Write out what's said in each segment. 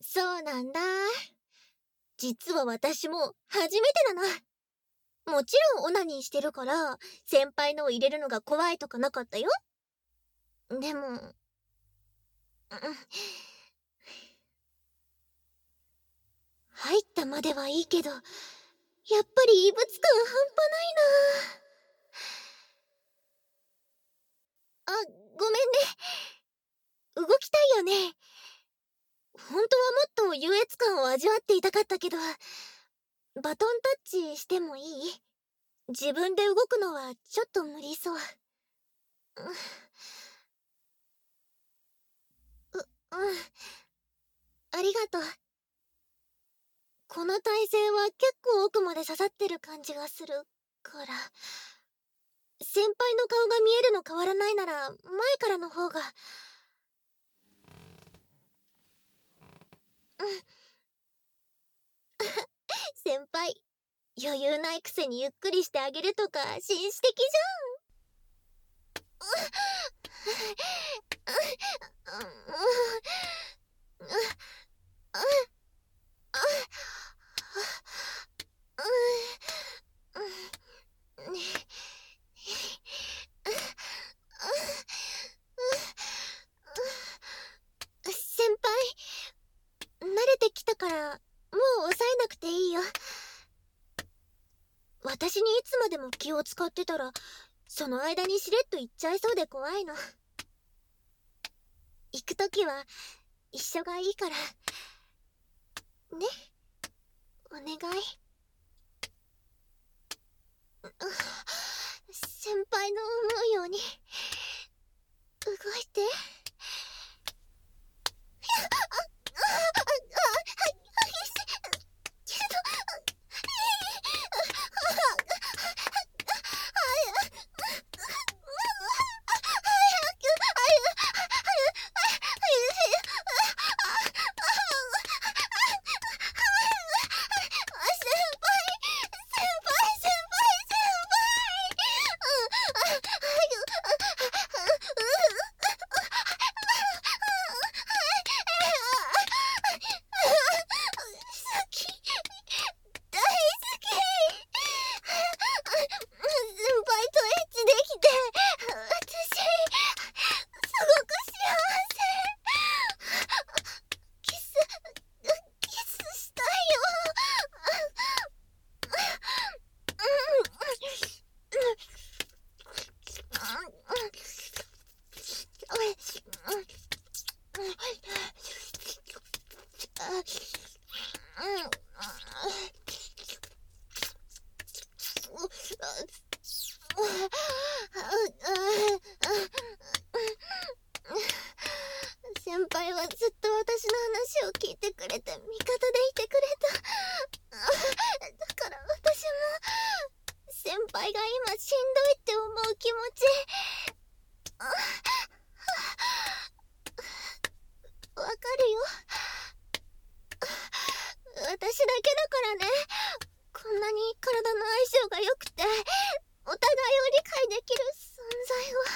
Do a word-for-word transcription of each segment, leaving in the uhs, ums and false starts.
そうなんだ。実は私も初めてだな。もちろんオナニーしてるから、先輩のを入れるのが怖いとかなかったよ。でも、うん、入ったまではいいけど、やっぱり異物感半端ないな。あ、ごめんね。動きたいよね。本当はもっと優越感を味わっていたかったけど、バトンタッチしてもいい？自分で動くのはちょっと無理そう。う、う、うん。ありがとう。この体勢は結構奥まで刺さってる感じがするから。先輩の顔が見えるの変わらないなら、前からの方が。うん。先輩、余裕ないくせにゆっくりしてあげるとか紳士的じゃん。先輩、慣れてきたからもう抑えなくていいよ。私にいつまでも気を使ってたら、その間にしれっと行っちゃいそうで怖いの。行くときは一緒がいいからね。お願い。先輩の思うように動いて。先輩はずっと私の話を聞いてくれて味方でいてくれた。だから私も先輩が今しんどいって思う気持ちわかるよ。私だけだからね、こんなに体の相性が良くてお互いを理解できる存在は。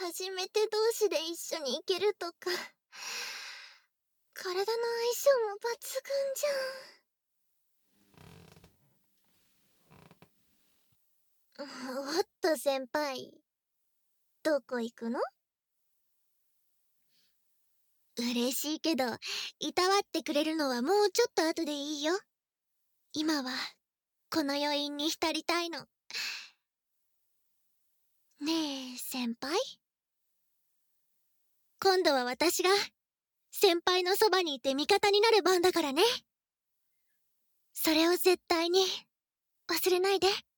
初めて同士で一緒に行けるとか、体の相性も抜群じゃん。おっと先輩、どこ行くの？嬉しいけど、いたわってくれるのはもうちょっと後でいいよ。今はこの余韻に浸りたいの。ねえ先輩、今度は私が先輩のそばにいて味方になる番だからね。それを絶対に忘れないで。